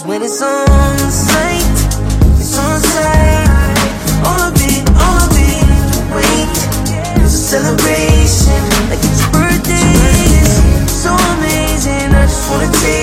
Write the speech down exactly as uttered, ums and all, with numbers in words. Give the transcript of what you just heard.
Cause when it's on sight, it's on sight. All of it, all of it, wait. It's a celebration, like it's your birthday. So amazing, I just wanna take